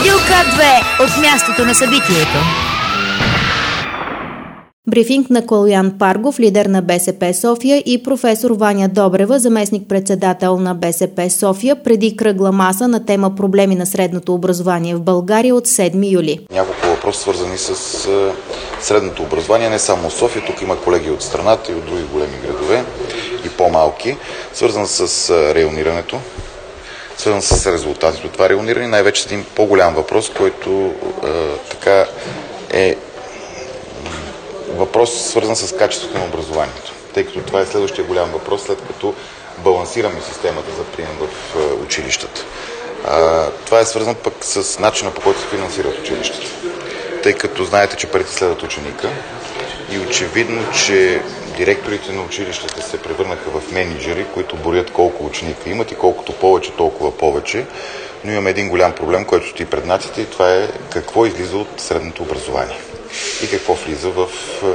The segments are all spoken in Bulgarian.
Радио К2 от мястото на събитието. Брифинг на Калоян Паргов, лидер на БСП София, и професор Ваня Добрева, заместник-председател на БСП София, преди кръгла маса на тема проблеми на средното образование в България от 7 юли. Няколко въпроса, свързани с средното образование, не само в София, тук има колеги от страната и от други големи градове и по-малки, свързан с районирането, свързан с резултатите от това райониране, най-вече с един по-голям въпрос, който така е въпрос, свързан с качеството на образованието, тъй като това е следващия голям въпрос, след като балансираме системата за прием в училищата. Това е свързан пък с начина, по който се финансират училищата, тъй като знаете, че парите следват ученика и очевидно, че директорите на училищата се превърнаха в менеджери, които борят колко ученика имат и колкото повече, толкова повече. Но имаме един голям проблем, който стои пред нацията, и това е какво излиза от средното образование и какво влиза в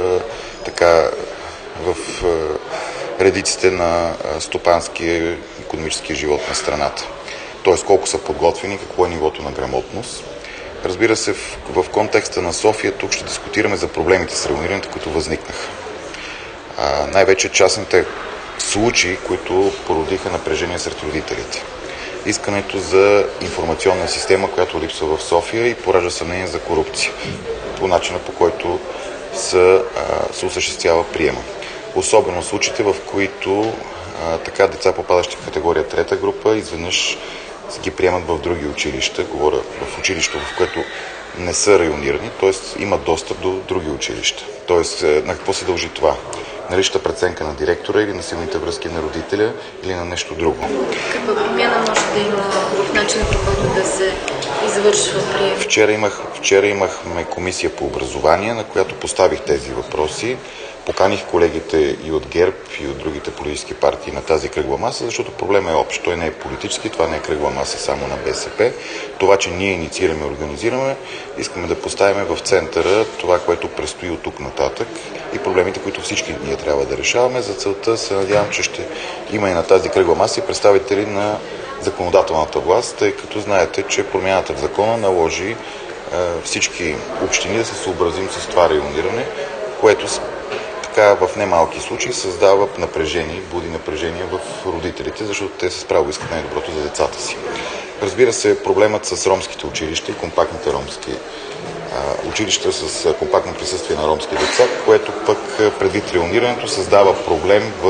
редиците на стопанския, икономическия живот на страната. Тоест колко са подготвени, какво е нивото на грамотност. Разбира се, в контекста на София тук ще дискутираме за проблемите с районирането, които възникнаха. Най-вече частните случаи, които породиха напрежение сред родителите. Искането за информационна система, която липсва в София и поражда съмнение за корупция по начина, по който се осъществява приема. Особено случаите, в които деца, попадащи в категория трета група, изведнъж ги приемат в други училища, говоря в училище, в което не са районирани, т.е. имат достъп до други училища. Т.е. на какво се дължи това? На личната преценка на директора или на силните връзки на родителя или на нещо друго? Каква промяна може да има в начина, по който да се извършва прием? Вчера имахме комисия по образование, на която поставих тези въпроси. Поканих колегите и от ГЕРБ, и от другите политически партии на тази кръгла маса, защото проблемът е общ. Той не е политически, това не е кръгла маса само на БСП. Това, че ние инициираме и организираме, искаме да поставим в центъра това, което предстои от тук нататък и проблемите, които всички ние трябва да решаваме. За целта се надявам, че ще има и на тази кръгла маса и представители на законодателната власт, тъй като знаете, че промяната в закона наложи всички общини да се съобразим с това райониране, което в немалки случаи създава напрежение, буди напрежение в родителите, защото те с право искат най-доброто за децата си. Разбира се, проблемът с ромските училища и компактните ромски училища с компактно присъствие на ромски деца, което пък предвид районирането създава проблем в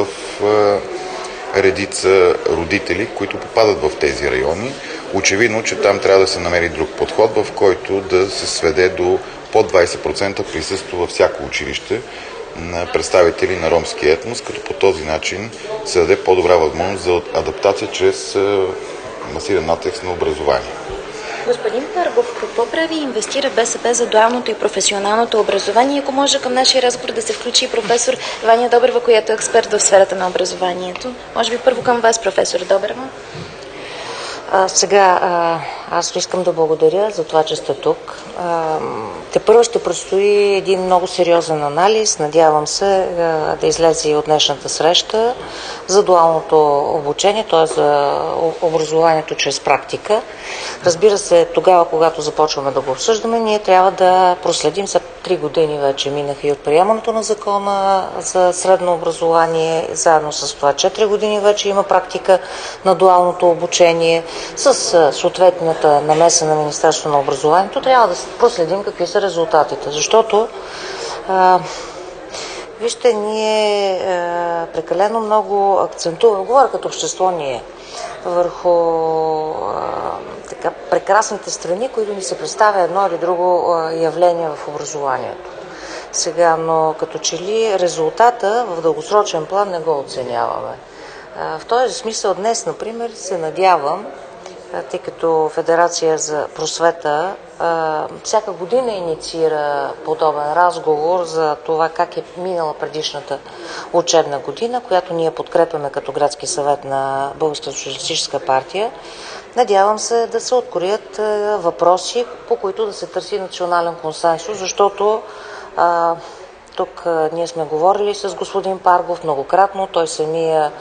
редица родители, които попадат в тези райони. Очевидно, че там трябва да се намери друг подход, в който да се сведе до под 20% присъствие във всяко училище на представители на ромския етнос, като по този начин се даде по-добра възможност за адаптация чрез масиран натиск на образование. Господин Паргов, какво прави и инвестира БСП за дуалното и професионалното образование? Ако може към нашия разговор да се включи и професор Ваня Добрева, която е експерт в сферата на образованието. Може би първо към вас, професор Добрева. Аз искам да благодаря за това, че сте тук. Тепърва ще предстои един много сериозен анализ. Надявам се да излезе и от днешната среща за дуалното обучение, т.е. за образованието чрез практика. Разбира се, тогава, когато започваме да го обсъждаме, ние трябва да проследим за 3 години вече минаха и от приемането на закона за средно образование. Заедно с това 4 години вече има практика на дуалното обучение. С съответната намеса на Министерството на образованието трябва да проследим какви са резултатите. Защото вижте, ние прекалено много акцентуваме, говоря като общество ние, върху прекрасните страни, които ни се представя едно или друго явление в образованието. Сега, но като че ли резултата в дългосрочен план не го оценяваме. В този смисъл днес, например, се надявам, тъй като Федерация за просвета всяка година инициира подобен разговор за това как е минала предишната учебна година, която ние подкрепяме като градски съвет на Българската социалистическа партия. Надявам се да се откроят въпроси, по които да се търси национален консенсус, защото тук ние сме говорили с господин Паргов многократно, той самия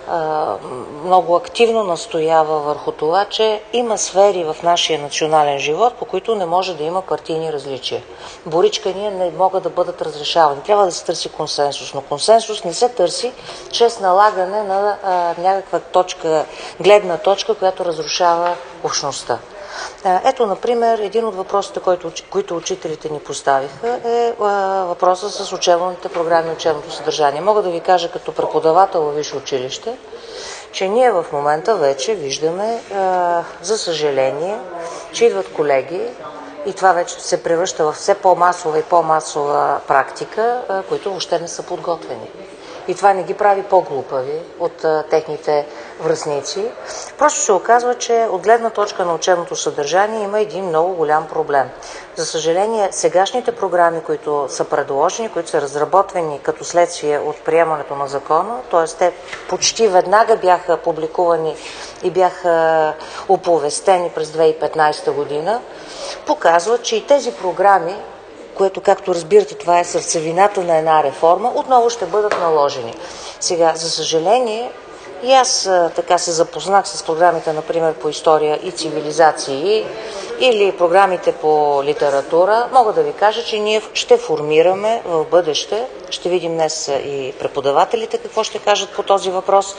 много активно настоява върху това, че има сфери в нашия национален живот, по които не може да има партийни различия. Боричкания не могат да бъдат разрешавани. Трябва да се търси консенсус, но консенсус не се търси чрез налагане на някаква гледна точка, която разрушава общността. Ето, например, един от въпросите, които учителите ни поставиха, е въпроса с учебните програми и учебното съдържание. Мога да ви кажа като преподавател във висше училище, че ние в момента вече виждаме, за съжаление, че идват колеги и това вече се превръща в все по-масова и по-масова практика, които въобще не са подготвени. И това не ги прави по-глупави от техните връстници. Просто се оказва, че от гледна точка на учебното съдържание има един много голям проблем. За съжаление, сегашните програми, които са предложени, които са разработвани като следствие от приемането на закона, т.е. те почти веднага бяха публикувани и бяха оповестени през 2015 година, показват, че и тези програми, което, както разбирате, това е сърцевината на една реформа, отново ще бъдат наложени. Сега, за съжаление, и аз така се запознах с програмите, например, по история и цивилизации или програмите по литература. Мога да ви кажа, че ние ще формираме в бъдеще, ще видим днес и преподавателите какво ще кажат по този въпрос,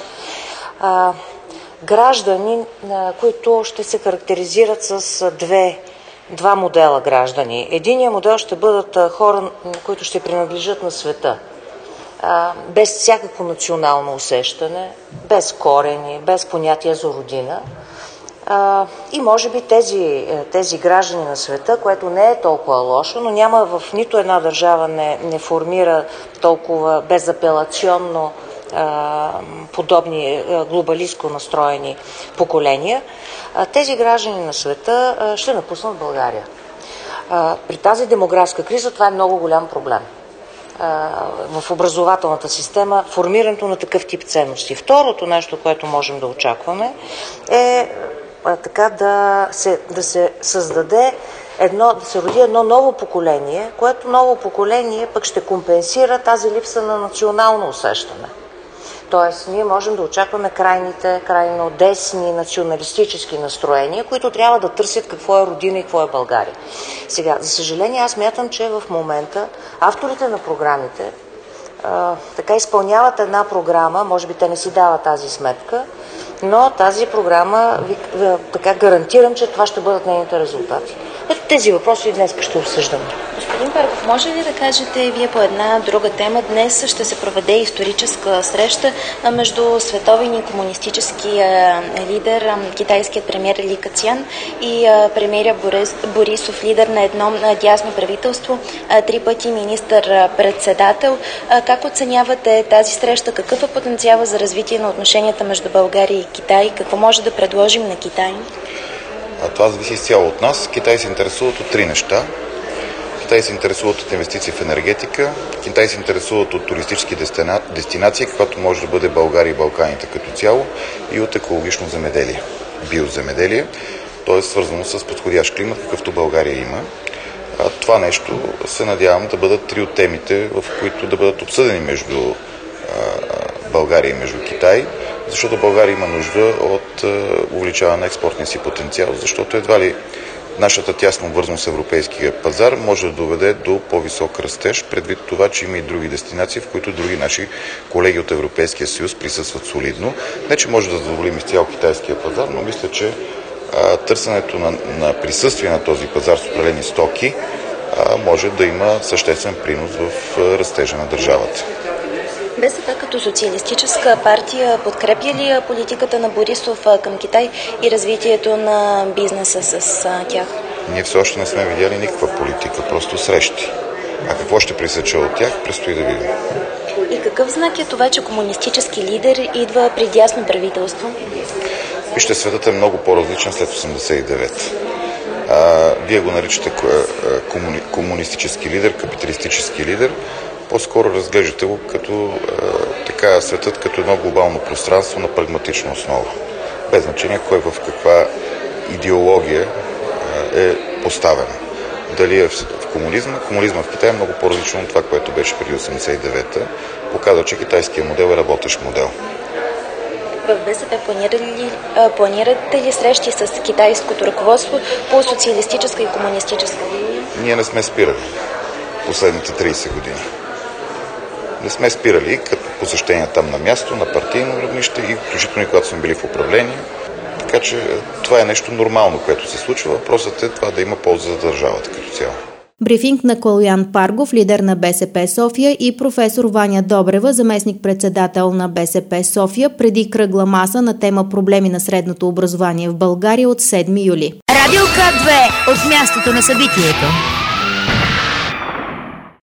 граждани, които ще се характеризират с два модела граждани. Единият модел ще бъдат хора, които ще принадлежат на света, без всякакво национално усещане, без корени, без понятие за родина. И може би тези граждани на света, което не е толкова лошо, но няма в нито една държава не формира толкова безапелационно подобни глобалистко настроени поколения, тези граждани на света ще напуснат България. При тази демографска криза това е много голям проблем в образователната система, формирането на такъв тип ценности. Второто нещо, което можем да очакваме, е така да се създаде да се роди едно ново поколение, което ново поколение пък ще компенсира тази липса на национално усещане. Тоест, ние можем да очакваме крайно десни националистически настроения, които трябва да търсят какво е родина и какво е България. Сега, за съжаление, аз мятам, че в момента авторите на програмите така изпълняват една програма, може би те не си дават тази сметка, но тази програма, така гарантирам, че това ще бъдат нейните резултати. Ето тези въпроси днес ще обсъждаме. Господин Паргов, може ли да кажете вие по една друга тема? Днес ще се проведе историческа среща между световния комунистически лидер, китайският премиер Ли Кацян и премиера Борисов, лидер на едно дясно правителство, 3 пъти министър-председател. Как оценявате тази среща? Какъв е потенциалът за развитие на отношенията между България и Китай? Какво може да предложим на Китай? Това зависи изцяло от нас. Китай се интересуват от 3 неща. Китай се интересуват от инвестиции в енергетика, Китай се интересуват от туристически дестинации, каквато може да бъде България и Балканите като цяло, и от екологично земеделие, биоземеделие, т.е. свързано с подходящ климат, какъвто България има. Това нещо се надявам да бъдат 3 от темите, в които да бъдат обсъдени между България и между Китай, защото България има нужда от увеличаване на експортния си потенциал, защото едва ли нашата тясна обвързаност с европейския пазар може да доведе до по-висок растеж, предвид това, че има и други дестинации, в които други наши колеги от Европейския съюз присъстват солидно. Не, че може да задоволим изцяло китайския пазар, но мисля, че търсенето на присъствие на този пазар с определени стоки може да има съществен принос в растежа на държавата. БСП като социалистическа партия подкрепя ли политиката на Борисов към Китай и развитието на бизнеса с тях? Ние все още не сме видяли никаква политика, просто срещи. А какво ще присъча от тях, предстои да видим. И какъв знак е това, че комунистически лидер идва при дясно правителство? Вижте, светът е много по-различен след 89. Вие го наричате комунистически лидер, капиталистически лидер. По-скоро разглеждате го като светът като едно глобално пространство на прагматична основа. Без значение кой в каква идеология е поставен. Дали е в комунизма? Комунизма в Китай е много по-различно от това, което беше преди 89-та. Показва, че китайският модел е работещ модел. В БСП планирате ли срещи с китайското ръководство по социалистическа и комунистическа линия? Ние не сме спирали последните 30 години. Не сме спирали като посещения там на място, на партийно равнище и включително и когато сме били в управление. Така че това е нещо нормално, което се случва. Въпросът е това да има полза за държавата като цяло. Брифинг на Калоян Паргов, лидер на БСП София, и професор Ваня Добрева, заместник-председател на БСП София, преди кръгла маса на тема проблеми на средното образование в България от 7 юли. Радио К2 от мястото на събитието.